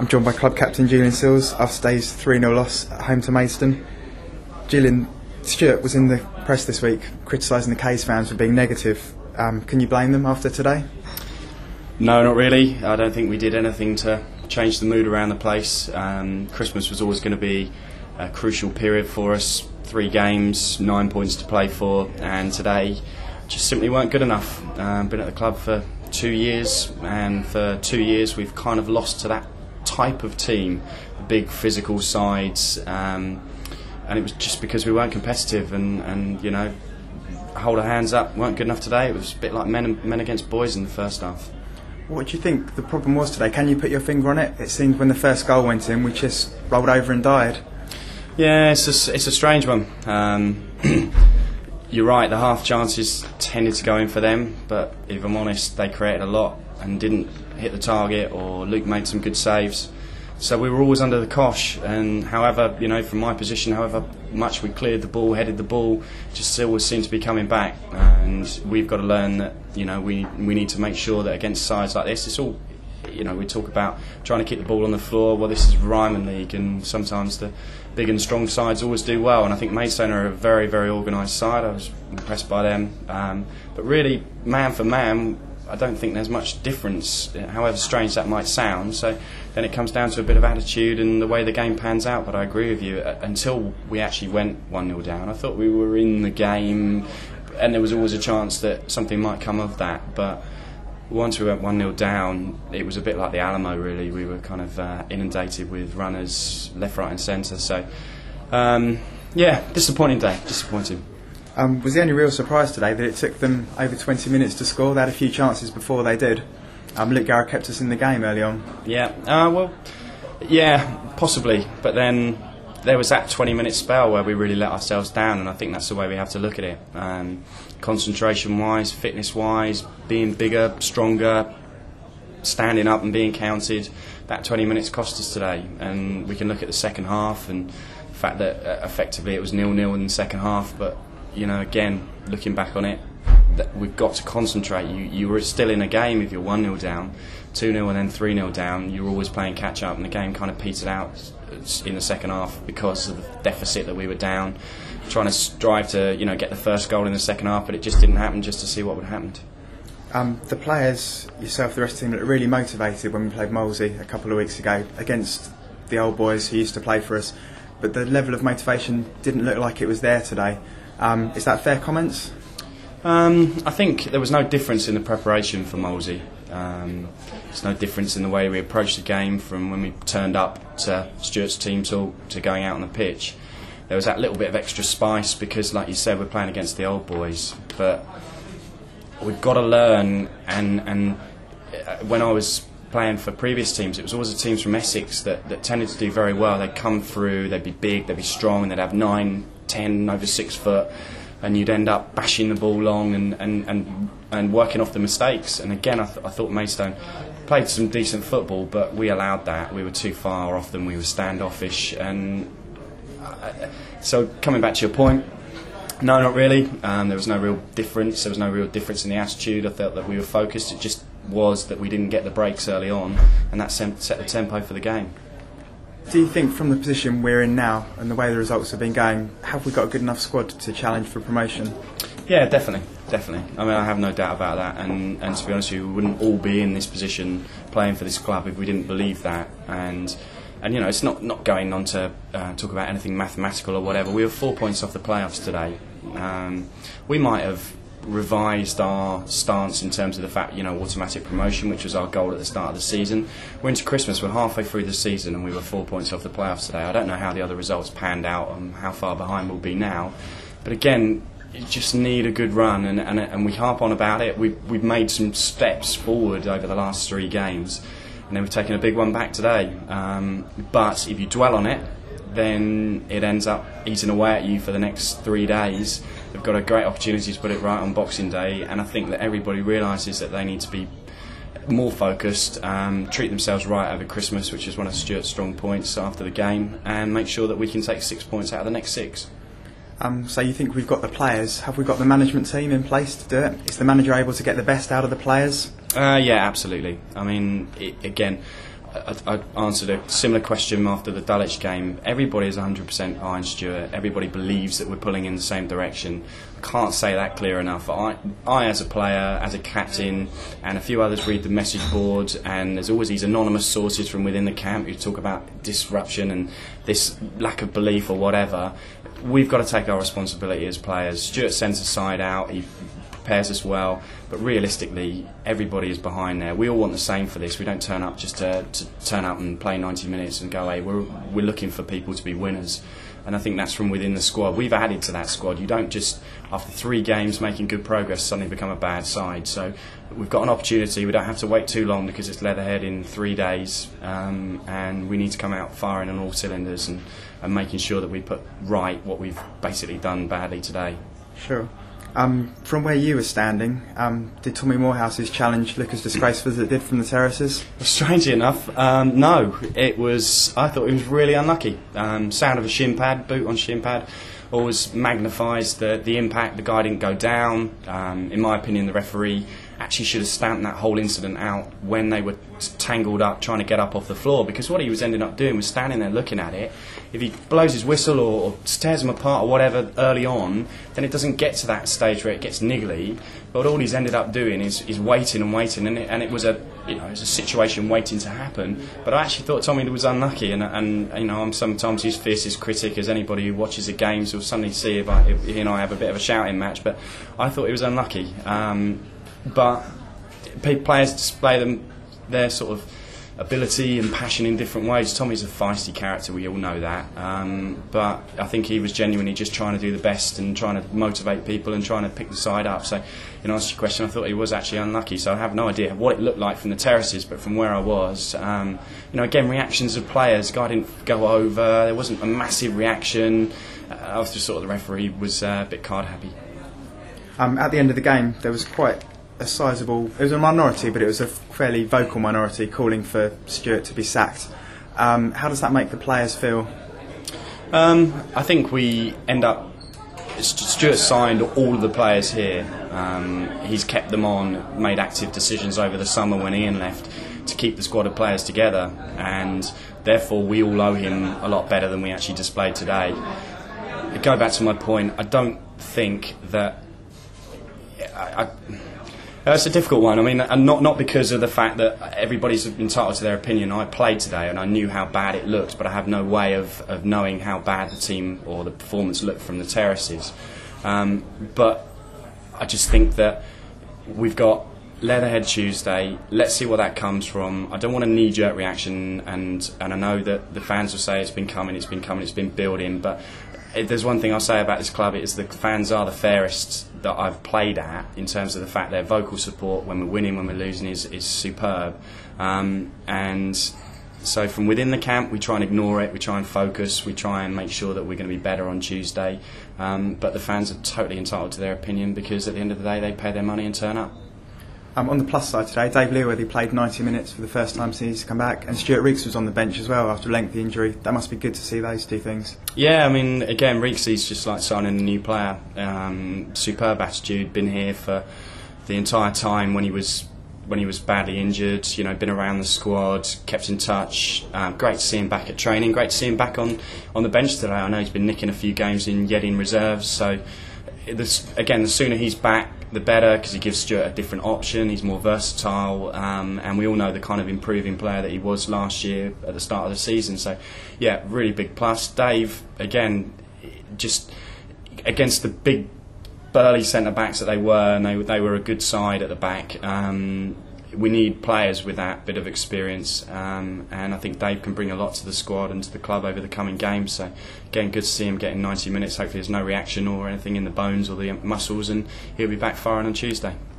I'm joined by club captain Julian Sills after today's 3-0 loss at home to Maidstone. Julian, Stuart was in the press this week criticising the K's fans for being negative. Can you blame them after today? No, not really. I don't think we did anything to change the mood around the place. Christmas was always going to be a crucial period for us. 3 games, 9 points to play for, and today just simply weren't good enough. Been at the club for 2 years, and for 2 years we've kind of lost to that type of team, the big physical sides, and it was just because we weren't competitive and you know, hold our hands up, weren't good enough today. It was a bit like men against boys in the first half. What do you think the problem was today? Can you put your finger on it? It seemed when the first goal went in, we just rolled over and died. Yeah, it's a strange one. You're right, the half chances tended to go in for them, but if I'm honest, they created a lot and didn't hit the target, or Luke made some good saves. So we were always under the cosh, and however, you know, from my position, however much we cleared the ball, headed the ball, just always seemed to be coming back. And we've got to learn that, you know, we need to make sure that against sides like this, it's all, you know, we talk about trying to keep the ball on the floor. Well, this is Ryman League, and sometimes the big and strong sides always do well. And I think Maidstone are a very, very organised side. I was impressed by them. But really, man for man, I don't think there's much difference, however strange that might sound. So then it comes down to a bit of attitude and the way the game pans out. But I agree with you, until we actually went 1-0 down, I thought we were in the game, and there was always a chance that something might come of that. But once we went 1-0 down, it was a bit like the Alamo, really. We were kind of inundated with runners left, right and centre. So, yeah, disappointing day, disappointing. Was the only real surprise today that it took them over 20 minutes to score? They had a few chances before they did. Luke Garrett kept us in the game early on. Yeah, well, yeah, possibly. But then there was that 20-minute spell where we really let ourselves down, and I think that's the way we have to look at it. Concentration-wise, fitness-wise, being bigger, stronger, standing up and being counted, that 20 minutes cost us today. And we can look at the second half and the fact that effectively it was 0-0 in the second half, but you know, again, looking back on it, that we've got to concentrate. You were still in a game if you're 1-0 down, 2-0 and then 3-0 down. You're always playing catch up, and the game kind of petered out in the second half because of the deficit that we were down. Trying to strive to, you know, get the first goal in the second half, but it just didn't happen, just to see what would happen. The players, yourself, the rest of the team, looked really motivated when we played Molesey a couple of weeks ago against the old boys who used to play for us, but the level of motivation didn't look like it was there today. Is that fair comments? I think there was no difference in the preparation for Molesey. There's no difference in the way we approached the game from when we turned up to Stuart's team talk to going out on the pitch. There was that little bit of extra spice because, like you said, we're playing against the old boys. But we've got to learn, and when I was playing for previous teams, it was always the teams from Essex that tended to do very well. They'd come through, they'd be big, they'd be strong, and they'd have 9, 10 over 6 foot, and you'd end up bashing the ball long and working off the mistakes. And again, I thought Maidstone played some decent football, but we allowed that. We were too far off them, we were standoffish. And so coming back to your point, no, not really. There was no real difference. There was no real difference in the attitude. I felt that we were focused. It just was that we didn't get the breaks early on, and that set the tempo for the game. Do you think, from the position we're in now and the way the results have been going, have we got a good enough squad to challenge for promotion? Yeah, definitely. I mean, I have no doubt about that, and to be honest with you, we wouldn't all be in this position playing for this club if we didn't believe that. And you know, it's not going on to talk about anything mathematical or whatever. We were 4 points off the playoffs today. We might have revised our stance in terms of the fact, you know, automatic promotion, which was our goal at the start of the season. We're into Christmas, we're halfway through the season, and we were 4 points off the playoffs today. I don't know how the other results panned out and how far behind we'll be now, but again, you just need a good run, and we harp on about it. We've made some steps forward over the last 3 games, and then we've taken a big one back today. But if you dwell on it, then it ends up eating away at you for the next 3 days. They've got a great opportunity to put it right on Boxing Day, and I think that everybody realises that they need to be more focused, treat themselves right over Christmas, which is one of Stuart's strong points after the game, and make sure that we can take 6 points out of the next 6. So you think we've got the players? Have we got the management team in place to do it? Is the manager able to get the best out of the players? Yeah, absolutely. I mean, again, I answered a similar question after the Dulwich game. Everybody is 100% behind Stuart. Everybody believes that we're pulling in the same direction. I can't say that clear enough. I as a player, as a captain, and a few others read the message boards, and there's always these anonymous sources from within the camp who talk about disruption and this lack of belief or whatever. We've got to take our responsibility as players. Stuart sends the side out. He prepares us well, but realistically everybody is behind there. We all want the same for this. We don't turn up just to turn up and play 90 minutes and go away. We're looking for people to be winners, and I think that's from within the squad. We've added to that squad. You don't just, after 3 games making good progress, suddenly become a bad side. So we've got an opportunity. We don't have to wait too long because it's Leatherhead in 3 days, and we need to come out firing on all cylinders and making sure that we put right what we've basically done badly today. Sure. From where you were standing, did Tommy Morehouse's challenge look as disgraceful as it did from the terraces? Strangely enough, no. I thought it was really unlucky. Sound of a shin pad, boot on shin pad, always magnifies the impact. The guy didn't go down. In my opinion, the referee actually should have stamped that whole incident out when they were tangled up trying to get up off the floor, because what he was ending up doing was standing there looking at it. If he blows his whistle or tears them apart or whatever early on, then it doesn't get to that stage where it gets niggly. But all he's ended up doing is waiting and waiting, and it was a situation waiting to happen. But I actually thought Tommy was unlucky, and I'm sometimes his fiercest critic, as anybody who watches the games will suddenly see if he and I have a bit of a shouting match. But I thought he was unlucky. But players display their sort of ability and passion in different ways. Tommy's a feisty character, we all know that, but I think he was genuinely just trying to do the best and trying to motivate people and trying to pick the side up. So in answer to your question, I thought he was actually unlucky. So I have no idea what it looked like from the terraces, but from where I was, again, reactions of players. Guy didn't go over, there wasn't a massive reaction. I was just sort of, the referee was a bit card happy. At the end of the game, there was quite a sizable, it was a minority, but it was a fairly vocal minority calling for Stuart to be sacked. How does that make the players feel? I think we end up, Stuart signed all of the players here. He's kept them on, made active decisions over the summer when Ian left to keep the squad of players together, and therefore we all owe him a lot better than we actually displayed today. I go back to my point, I don't think that it's a difficult one. I mean, and not because of the fact that everybody's entitled to their opinion. I played today and I knew how bad it looked, but I have no way of knowing how bad the team or the performance looked from the terraces. But I just think that we've got Leatherhead Tuesday. Let's see what that comes from. I don't want a knee-jerk reaction, and I know that the fans will say it's been been building, but there's one thing I'll say about this club, it is the fans are the fairest that I've played at, in terms of the fact their vocal support when we're winning, when we're losing is superb. And so from within the camp we try and ignore it, we try and focus, we try and make sure that we're going to be better on Tuesday. But the fans are totally entitled to their opinion, because at the end of the day they pay their money and turn up. On the plus side today, Dave Leaworthy played 90 minutes for the first time since he's come back, and Stuart Reeks was on the bench as well after a lengthy injury. That must be good to see those two things. Yeah, I mean, again, Reeksy's just like signing a new player. Superb attitude, been here for the entire time when he was badly injured, been around the squad, kept in touch. Great to see him back at training, great to see him back on the bench today. I know he's been nicking a few games in Yeading reserves, so again, the sooner he's back the better, because he gives Stuart a different option. He's more versatile, and we all know the kind of improving player that he was last year at the start of the season. So yeah, really big plus. Dave, again, just against the big burly centre backs that they were, and they were a good side at the back. We need players with that bit of experience, and I think Dave can bring a lot to the squad and to the club over the coming games. So again, good to see him getting 90 minutes. Hopefully there's no reaction or anything in the bones or the muscles, and he'll be back firing on Tuesday.